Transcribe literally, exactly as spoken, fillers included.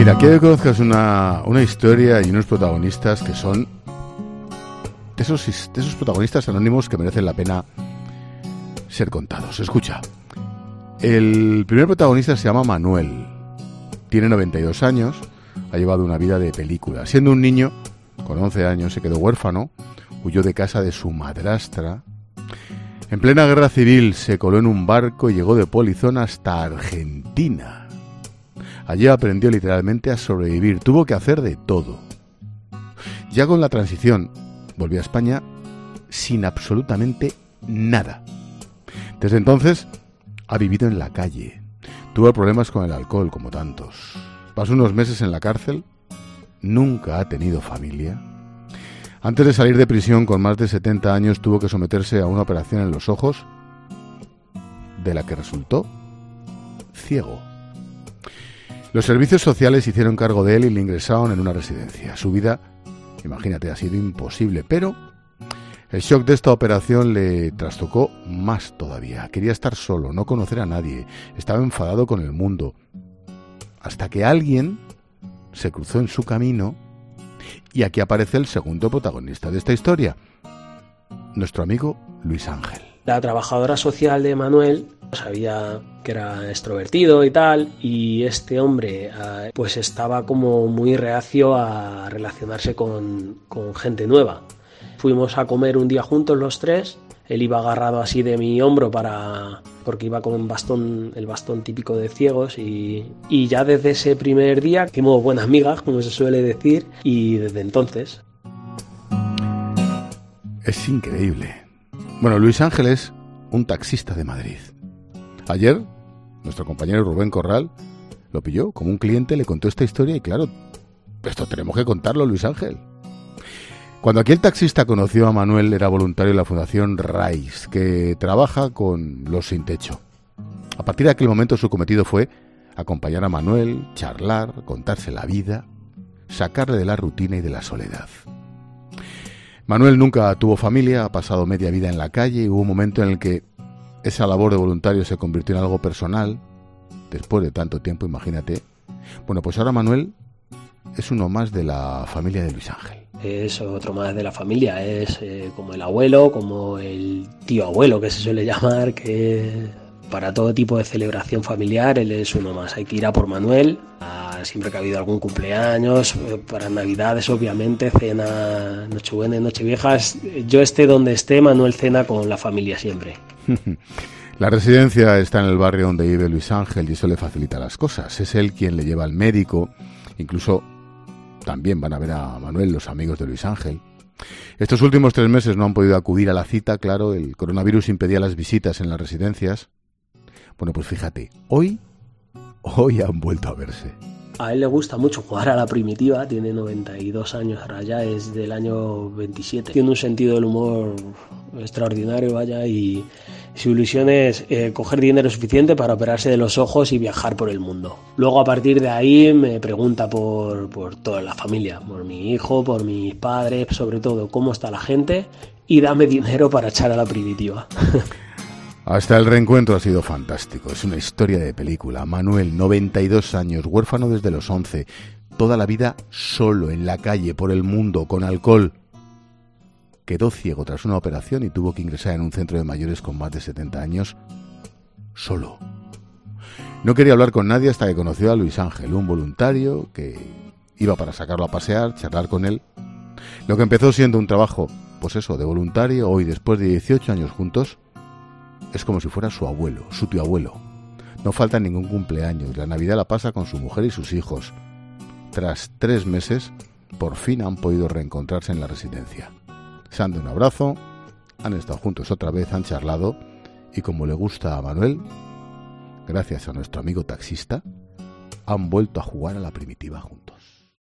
Mira, quiero que conozcas una, una historia y unos protagonistas que son de esos, de esos protagonistas anónimos que merecen la pena ser contados. Escucha, el primer protagonista se llama Manuel, tiene noventa y dos años, ha llevado una vida de película. Siendo un niño, con once años, se quedó huérfano, huyó de casa de su madrastra. En plena guerra civil se coló en un barco y llegó de polizón hasta Argentina. Allí aprendió literalmente a sobrevivir, tuvo que hacer de todo. Ya con la transición, volvió a España sin absolutamente nada. Desde entonces ha vivido en la calle, tuvo problemas con el alcohol como tantos. Pasó unos meses en la cárcel, nunca ha tenido familia. Antes de salir de prisión con más de setenta años tuvo que someterse a una operación en los ojos, de la que resultó ciego. Los servicios sociales se hicieron cargo de él y le ingresaron en una residencia. Su vida, imagínate, ha sido imposible, pero el shock de esta operación le trastocó más todavía. Quería estar solo, no conocer a nadie, estaba enfadado con el mundo. Hasta que alguien se cruzó en su camino y aquí aparece el segundo protagonista de esta historia, nuestro amigo Luis Ángel. La trabajadora social de Manuel sabía que era extrovertido y tal, y este hombre pues estaba como muy reacio a relacionarse con, con gente nueva. Fuimos a comer un día juntos los tres, él iba agarrado así de mi hombro para porque iba con bastón, el bastón típico de ciegos, y, y ya desde ese primer día hicimos buenas migas, como se suele decir, y desde entonces. Es increíble. Bueno, Luis Ángel es un taxista de Madrid. Ayer, nuestro compañero Rubén Corral lo pilló como un cliente, le contó esta historia y claro, esto tenemos que contarlo, Luis Ángel. Cuando aquel taxista conoció a Manuel, era voluntario de la Fundación RAIS, que trabaja con los sin techo. A partir de aquel momento su cometido fue acompañar a Manuel, charlar, contarse la vida, sacarle de la rutina y de la soledad. Manuel nunca tuvo familia, ha pasado media vida en la calle y hubo un momento en el que esa labor de voluntario se convirtió en algo personal, después de tanto tiempo, imagínate. Bueno, pues ahora Manuel es uno más de la familia de Luis Ángel. Es otro más de la familia, es eh, como el abuelo, como el tío abuelo que se suele llamar, que para todo tipo de celebración familiar él es uno más. Hay que ir a por Manuel, a, siempre que ha habido algún cumpleaños, para Navidades obviamente, cena, Nochebuena y Nocheviejas. Yo esté donde esté, Manuel cena con la familia siempre. La residencia está en el barrio donde vive Luis Ángel y eso le facilita las cosas. Es él quien le lleva al médico, incluso también van a ver a Manuel los amigos de Luis Ángel. Estos últimos tres meses no han podido acudir a la cita, claro, el coronavirus impedía las visitas en las residencias. Bueno, pues fíjate, hoy, hoy han vuelto a verse. A él le gusta mucho jugar a la primitiva, tiene noventa y dos años ahora ya, es del año veintisiete. Tiene un sentido del humor extraordinario, vaya, y su ilusión es eh, coger dinero suficiente para operarse de los ojos y viajar por el mundo. Luego a partir de ahí me pregunta por, por toda la familia, por mi hijo, por mis padres, sobre todo cómo está la gente, y dame dinero para echar a la primitiva. Hasta el reencuentro ha sido fantástico, es una historia de película. Manuel, noventa y dos años, huérfano desde los once, toda la vida solo en la calle, por el mundo, con alcohol. Quedó ciego tras una operación y tuvo que ingresar en un centro de mayores con más de setenta años, solo. No quería hablar con nadie hasta que conoció a Luis Ángel, un voluntario que iba para sacarlo a pasear, charlar con él. Lo que empezó siendo un trabajo, pues eso, de voluntario, hoy después de dieciocho años juntos, es como si fuera su abuelo, su tío abuelo. No falta ningún cumpleaños, la Navidad la pasa con su mujer y sus hijos. Tras tres meses, por fin han podido reencontrarse en la residencia. Se han dado un abrazo, han estado juntos otra vez, han charlado y como le gusta a Manuel, gracias a nuestro amigo taxista, han vuelto a jugar a la primitiva juntos.